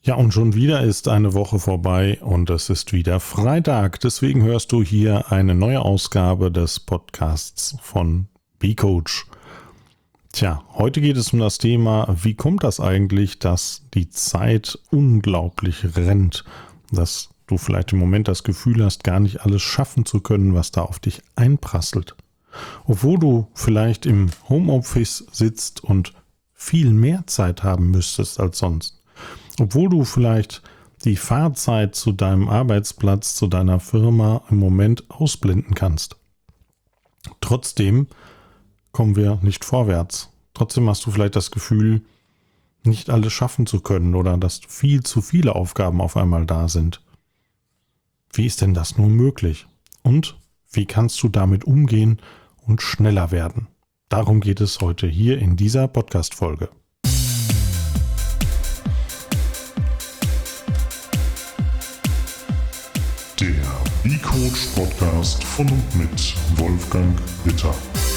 Ja, und schon wieder ist eine Woche vorbei und es ist wieder Freitag. Deswegen hörst du hier eine neue Ausgabe des Podcasts von B-Coach. Tja, heute geht es um das Thema, wie kommt das eigentlich, dass die Zeit unglaublich rennt, dass du vielleicht im Moment das Gefühl hast, gar nicht alles schaffen zu können, was da auf dich einprasselt. Obwohl du vielleicht im Homeoffice sitzt und viel mehr Zeit haben müsstest als sonst. Obwohl du vielleicht die Fahrzeit zu deinem Arbeitsplatz, zu deiner Firma im Moment ausblenden kannst. Trotzdem kommen wir nicht vorwärts. Trotzdem hast du vielleicht das Gefühl, nicht alles schaffen zu können oder dass viel zu viele Aufgaben auf einmal da sind. Wie ist denn das nur möglich? Und wie kannst du damit umgehen und schneller werden? Darum geht es heute hier in dieser Podcast-Folge. Der B-Coach Podcast von und mit Wolfgang Ritter.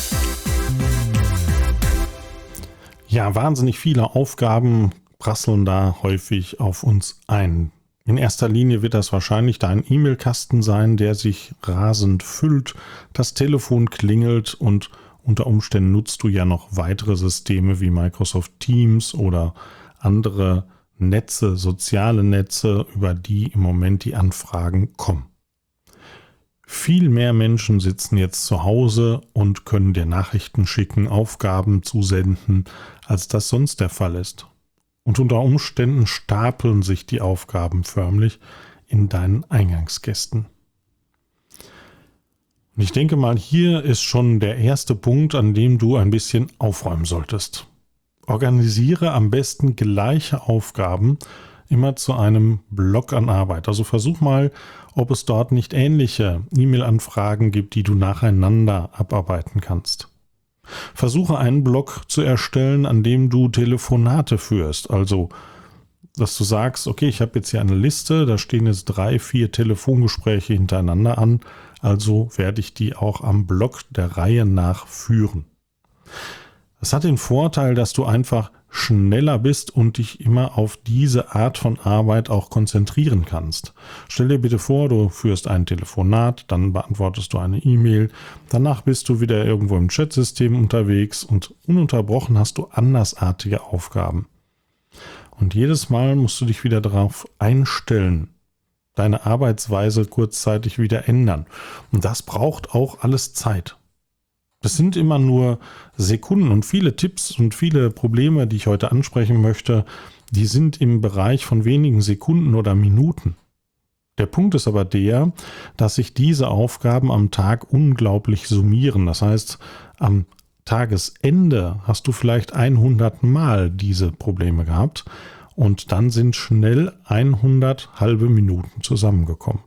Ja, wahnsinnig viele Aufgaben prasseln da häufig auf uns ein. In erster Linie wird das wahrscheinlich dein E-Mail-Kasten sein, der sich rasend füllt, das Telefon klingelt und unter Umständen nutzt du ja noch weitere Systeme wie Microsoft Teams oder andere Netze, soziale Netze, über die im Moment die Anfragen kommen. Viel mehr Menschen sitzen jetzt zu Hause und können dir Nachrichten schicken, Aufgaben zusenden, als das sonst der Fall ist. Und unter Umständen stapeln sich die Aufgaben förmlich in deinen Eingangskästen. Und ich denke mal, hier ist schon der erste Punkt, an dem du ein bisschen aufräumen solltest. Organisiere am besten gleiche Aufgaben immer zu einem Block an Arbeit. Also versuch mal, ob es dort nicht ähnliche E-Mail-Anfragen gibt, die du nacheinander abarbeiten kannst. Versuche einen Block zu erstellen, an dem du Telefonate führst. Also, dass du sagst, okay, ich habe jetzt hier eine Liste, da stehen jetzt 3, 4 Telefongespräche hintereinander an, also werde ich die auch am Block der Reihe nach führen. Das hat den Vorteil, dass du einfach schneller bist und dich immer auf diese Art von Arbeit auch konzentrieren kannst. Stell dir bitte vor, du führst ein Telefonat, dann beantwortest du eine E-Mail, danach bist du wieder irgendwo im Chatsystem unterwegs und ununterbrochen hast du andersartige Aufgaben. Und jedes Mal musst du dich wieder darauf einstellen, deine Arbeitsweise kurzzeitig wieder ändern. Und das braucht auch alles Zeit. Das sind immer nur Sekunden und viele Tipps und viele Probleme, die ich heute ansprechen möchte, die sind im Bereich von wenigen Sekunden oder Minuten. Der Punkt ist aber der, dass sich diese Aufgaben am Tag unglaublich summieren. Das heißt, am Tagesende hast du vielleicht 100 Mal diese Probleme gehabt und dann sind schnell 100 halbe Minuten zusammengekommen.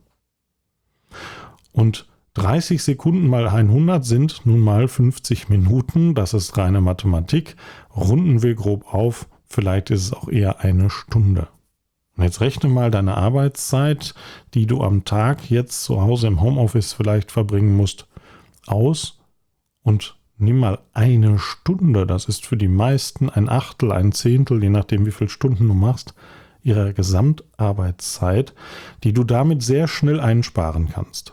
Und 30 Sekunden mal 100 sind nun mal 50 Minuten, das ist reine Mathematik. Runden wir grob auf, vielleicht ist es auch eher eine Stunde. Und jetzt rechne mal deine Arbeitszeit, die du am Tag jetzt zu Hause im Homeoffice vielleicht verbringen musst, aus und nimm mal eine Stunde, das ist für die meisten ein Achtel, ein Zehntel, je nachdem wie viele Stunden du machst, ihrer Gesamtarbeitszeit, die du damit sehr schnell einsparen kannst.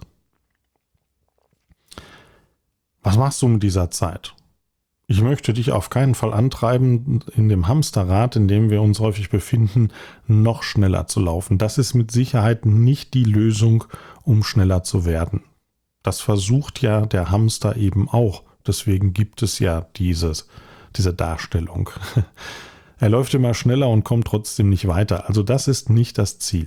Was machst du mit dieser Zeit? Ich möchte dich auf keinen Fall antreiben, in dem Hamsterrad, in dem wir uns häufig befinden, noch schneller zu laufen. Das ist mit Sicherheit nicht die Lösung, um schneller zu werden. Das versucht ja der Hamster eben auch. Deswegen gibt es ja diese Darstellung. Er läuft immer schneller und kommt trotzdem nicht weiter. Also das ist nicht das Ziel.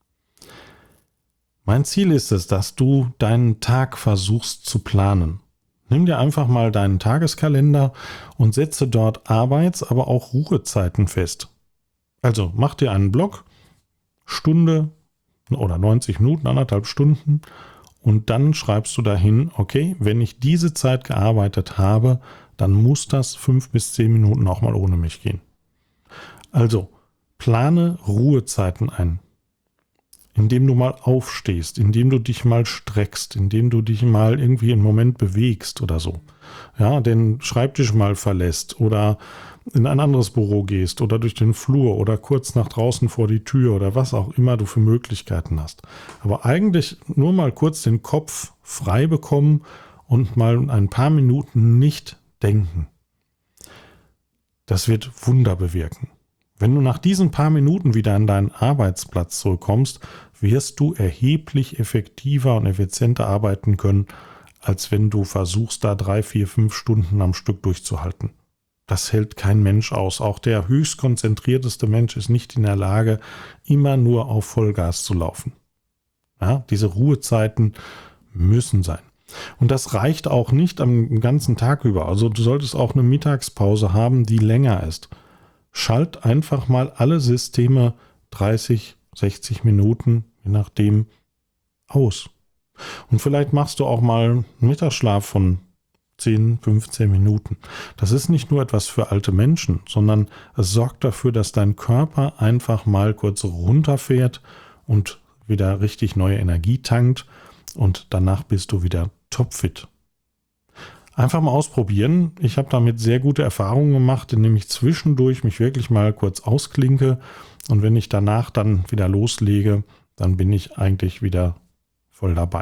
Mein Ziel ist es, dass du deinen Tag versuchst zu planen. Nimm dir einfach mal deinen Tageskalender und setze dort Arbeits-, aber auch Ruhezeiten fest. Also mach dir einen Block, Stunde oder 90 Minuten, 1,5 Stunden und dann schreibst du dahin, okay, wenn ich diese Zeit gearbeitet habe, dann muss das 5 bis 10 Minuten auch mal ohne mich gehen. Also plane Ruhezeiten ein. Indem du mal aufstehst, indem du dich mal streckst, indem du dich mal irgendwie einen Moment bewegst oder so. Ja, den Schreibtisch mal verlässt oder in ein anderes Büro gehst oder durch den Flur oder kurz nach draußen vor die Tür oder was auch immer du für Möglichkeiten hast. Aber eigentlich nur mal kurz den Kopf frei bekommen und mal ein paar Minuten nicht denken. Das wird Wunder bewirken. Wenn du nach diesen paar Minuten wieder an deinen Arbeitsplatz zurückkommst, wirst du erheblich effektiver und effizienter arbeiten können, als wenn du versuchst, da 3, 4, 5 Stunden am Stück durchzuhalten. Das hält kein Mensch aus. Auch der höchst konzentrierteste Mensch ist nicht in der Lage, immer nur auf Vollgas zu laufen. Ja, diese Ruhezeiten müssen sein. Und das reicht auch nicht am ganzen Tag über. Also du solltest auch eine Mittagspause haben, die länger ist. Schalt einfach mal alle Systeme 30, 60 Minuten, je nachdem, aus. Und vielleicht machst du auch mal einen Mittagsschlaf von 10, 15 Minuten. Das ist nicht nur etwas für alte Menschen, sondern es sorgt dafür, dass dein Körper einfach mal kurz runterfährt und wieder richtig neue Energie tankt und danach bist du wieder topfit. Einfach mal ausprobieren. Ich habe damit sehr gute Erfahrungen gemacht, indem ich zwischendurch mich wirklich mal kurz ausklinke und wenn ich danach dann wieder loslege, dann bin ich eigentlich wieder voll dabei.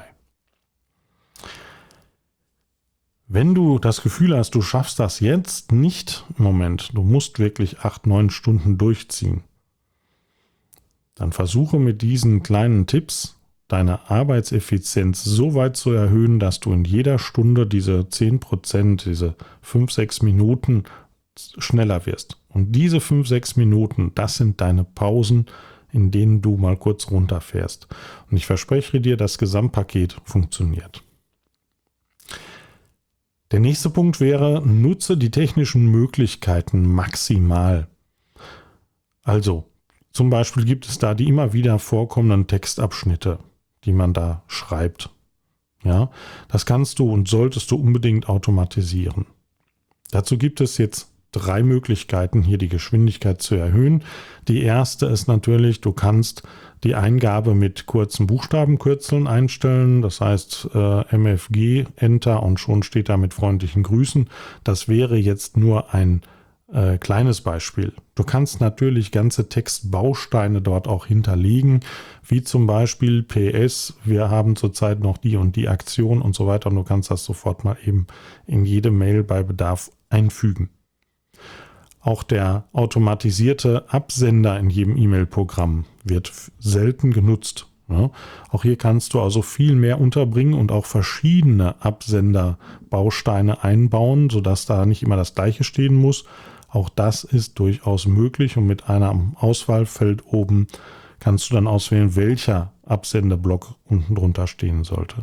Wenn du das Gefühl hast, du schaffst das jetzt nicht im Moment, du musst wirklich 8, 9 Stunden durchziehen, dann versuche mit diesen kleinen Tipps deine Arbeitseffizienz so weit zu erhöhen, dass du in jeder Stunde diese 10%, diese 5, 6 Minuten schneller wirst. Und diese 5, 6 Minuten, das sind deine Pausen, in denen du mal kurz runterfährst. Und ich verspreche dir, das Gesamtpaket funktioniert. Der nächste Punkt wäre, nutze die technischen Möglichkeiten maximal. Also, zum Beispiel gibt es da die immer wieder vorkommenden Textabschnitte, die man da schreibt. Ja, das kannst du und solltest du unbedingt automatisieren. Dazu gibt es jetzt 3 Möglichkeiten, hier die Geschwindigkeit zu erhöhen. Die erste ist natürlich, du kannst die Eingabe mit kurzen Buchstabenkürzeln einstellen. Das heißt MFG, Enter und schon steht da mit freundlichen Grüßen. Das wäre jetzt nur ein kleines Beispiel. Du kannst natürlich ganze Textbausteine dort auch hinterlegen, wie zum Beispiel PS, wir haben zurzeit noch die und die Aktion und so weiter. Und du kannst das sofort mal eben in jede Mail bei Bedarf einfügen. Auch der automatisierte Absender in jedem E-Mail-Programm wird selten genutzt. Ja, auch hier kannst du also viel mehr unterbringen und auch verschiedene Absenderbausteine einbauen, sodass da nicht immer das gleiche stehen muss. Auch das ist durchaus möglich und mit einem Auswahlfeld oben kannst du dann auswählen, welcher Absendeblock unten drunter stehen sollte.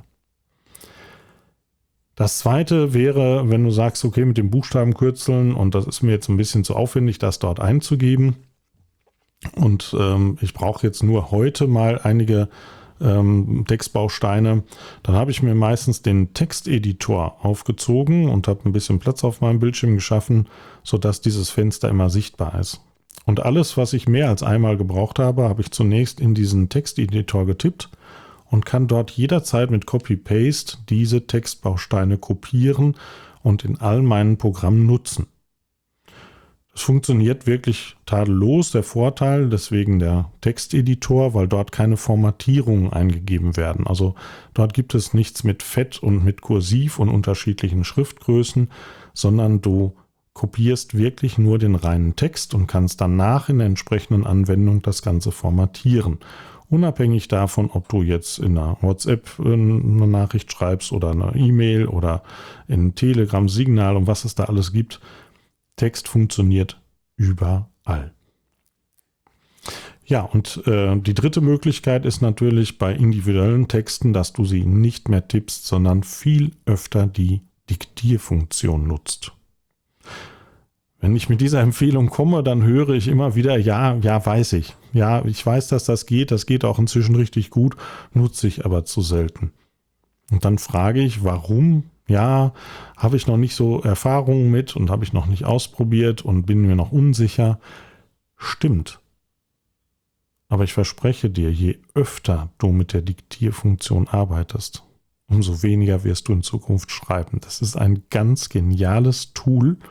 Das zweite wäre, wenn du sagst, okay, mit den Buchstabenkürzeln und das ist mir jetzt ein bisschen zu aufwendig, das dort einzugeben und ich brauche jetzt nur heute mal einige Textbausteine, dann habe ich mir meistens den Texteditor aufgezogen und habe ein bisschen Platz auf meinem Bildschirm geschaffen, sodass dieses Fenster immer sichtbar ist. Und alles, was ich mehr als einmal gebraucht habe, habe ich zunächst in diesen Texteditor getippt und kann dort jederzeit mit Copy-Paste diese Textbausteine kopieren und in all meinen Programmen nutzen. Es funktioniert wirklich tadellos. Der Vorteil, deswegen der Texteditor, weil dort keine Formatierungen eingegeben werden. Also dort gibt es nichts mit Fett und mit Kursiv und unterschiedlichen Schriftgrößen, sondern du kopierst wirklich nur den reinen Text und kannst danach in der entsprechenden Anwendung das Ganze formatieren. Unabhängig davon, ob du jetzt in einer WhatsApp eine Nachricht schreibst oder eine E-Mail oder in Telegram, Signal und was es da alles gibt. Text funktioniert überall. Ja, und die dritte Möglichkeit ist natürlich bei individuellen Texten, dass du sie nicht mehr tippst, sondern viel öfter die Diktierfunktion nutzt. Wenn ich mit dieser Empfehlung komme, dann höre ich immer wieder, ja, weiß ich. Ja, ich weiß, dass das geht auch inzwischen richtig gut, nutze ich aber zu selten. Und dann frage ich, warum? Ja, habe ich noch nicht so Erfahrungen mit und habe ich noch nicht ausprobiert und bin mir noch unsicher. Stimmt. Aber ich verspreche dir, je öfter du mit der Diktierfunktion arbeitest, umso weniger wirst du in Zukunft schreiben. Das ist ein ganz geniales Tool,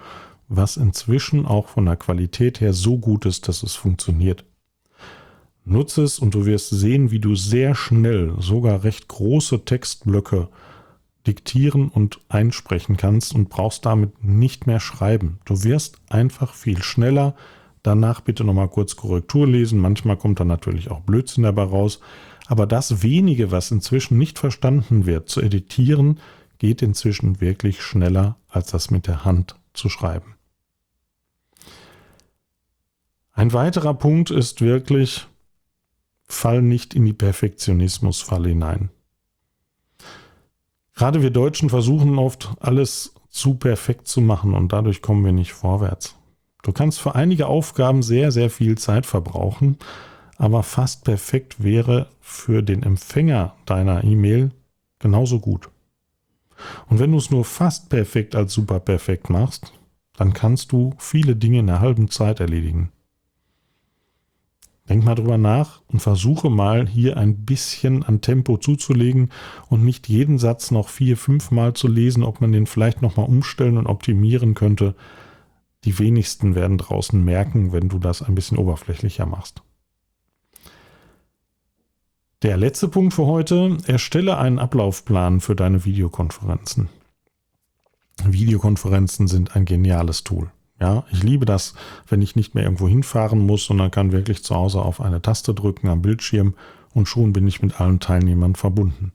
was inzwischen auch von der Qualität her so gut ist, dass es funktioniert. Nutze es und du wirst sehen, wie du sehr schnell sogar recht große Textblöcke diktieren und einsprechen kannst und brauchst damit nicht mehr schreiben. Du wirst einfach viel schneller. Danach bitte nochmal kurz Korrektur lesen. Manchmal kommt dann natürlich auch Blödsinn dabei raus. Aber das wenige, was inzwischen nicht verstanden wird, zu editieren, geht inzwischen wirklich schneller, als das mit der Hand zu schreiben. Ein weiterer Punkt ist wirklich, fall nicht in die Perfektionismusfalle hinein. Gerade wir Deutschen versuchen oft, alles zu perfekt zu machen und dadurch kommen wir nicht vorwärts. Du kannst für einige Aufgaben sehr, sehr viel Zeit verbrauchen, aber fast perfekt wäre für den Empfänger deiner E-Mail genauso gut. Und wenn du es nur fast perfekt als super perfekt machst, dann kannst du viele Dinge in einer halben Zeit erledigen. Denk mal drüber nach und versuche mal hier ein bisschen an Tempo zuzulegen und nicht jeden Satz noch 4-5 Mal zu lesen, ob man den vielleicht nochmal umstellen und optimieren könnte. Die wenigsten werden draußen merken, wenn du das ein bisschen oberflächlicher machst. Der letzte Punkt für heute: Erstelle einen Ablaufplan für deine Videokonferenzen. Videokonferenzen sind ein geniales Tool. Ja, ich liebe das, wenn ich nicht mehr irgendwo hinfahren muss, sondern kann wirklich zu Hause auf eine Taste drücken am Bildschirm und schon bin ich mit allen Teilnehmern verbunden.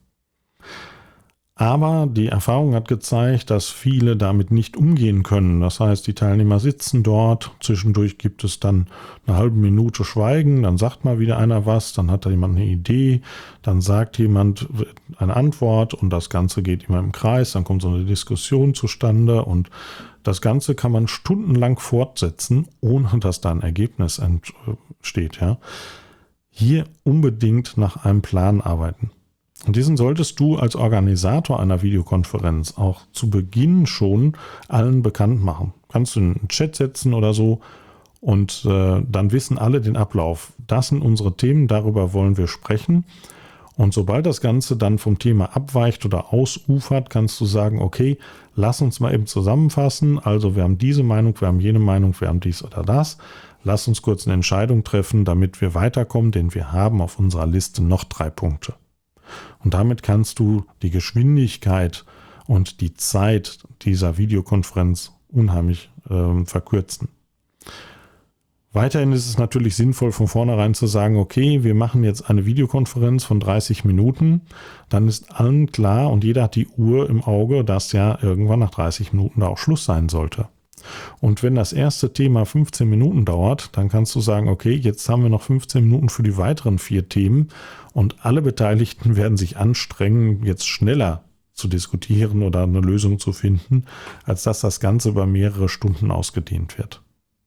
Aber die Erfahrung hat gezeigt, dass viele damit nicht umgehen können. Das heißt, die Teilnehmer sitzen dort, zwischendurch gibt es dann eine halbe Minute Schweigen, dann sagt mal wieder einer was, dann hat da jemand eine Idee, dann sagt jemand eine Antwort und das Ganze geht immer im Kreis, dann kommt so eine Diskussion zustande und das Ganze kann man stundenlang fortsetzen, ohne dass da ein Ergebnis entsteht. Ja. Hier unbedingt nach einem Plan arbeiten. Und diesen solltest du als Organisator einer Videokonferenz auch zu Beginn schon allen bekannt machen. Kannst du in einen Chat setzen oder so und dann wissen alle den Ablauf. Das sind unsere Themen, darüber wollen wir sprechen. Und sobald das Ganze dann vom Thema abweicht oder ausufert, kannst du sagen, okay, lass uns mal eben zusammenfassen. Also wir haben diese Meinung, wir haben jene Meinung, wir haben dies oder das. Lass uns kurz eine Entscheidung treffen, damit wir weiterkommen, denn wir haben auf unserer Liste noch 3 Punkte. Und damit kannst du die Geschwindigkeit und die Zeit dieser Videokonferenz unheimlich verkürzen. Weiterhin ist es natürlich sinnvoll, von vornherein zu sagen, okay, wir machen jetzt eine Videokonferenz von 30 Minuten. Dann ist allen klar und jeder hat die Uhr im Auge, dass ja irgendwann nach 30 Minuten da auch Schluss sein sollte. Und wenn das erste Thema 15 Minuten dauert, dann kannst du sagen, okay, jetzt haben wir noch 15 Minuten für die weiteren 4 Themen und alle Beteiligten werden sich anstrengen, jetzt schneller zu diskutieren oder eine Lösung zu finden, als dass das Ganze über mehrere Stunden ausgedehnt wird.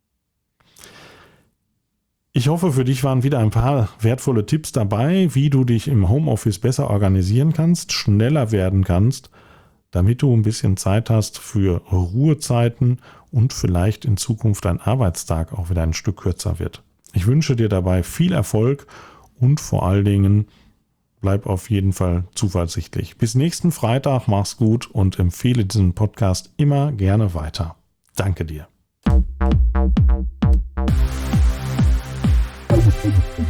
Ich hoffe, für dich waren wieder ein paar wertvolle Tipps dabei, wie du dich im Homeoffice besser organisieren kannst, schneller werden kannst, damit du ein bisschen Zeit hast für Ruhezeiten und vielleicht in Zukunft dein Arbeitstag auch wieder ein Stück kürzer wird. Ich wünsche dir dabei viel Erfolg und vor allen Dingen bleib auf jeden Fall zuversichtlich. Bis nächsten Freitag, mach's gut und empfehle diesen Podcast immer gerne weiter. Danke dir.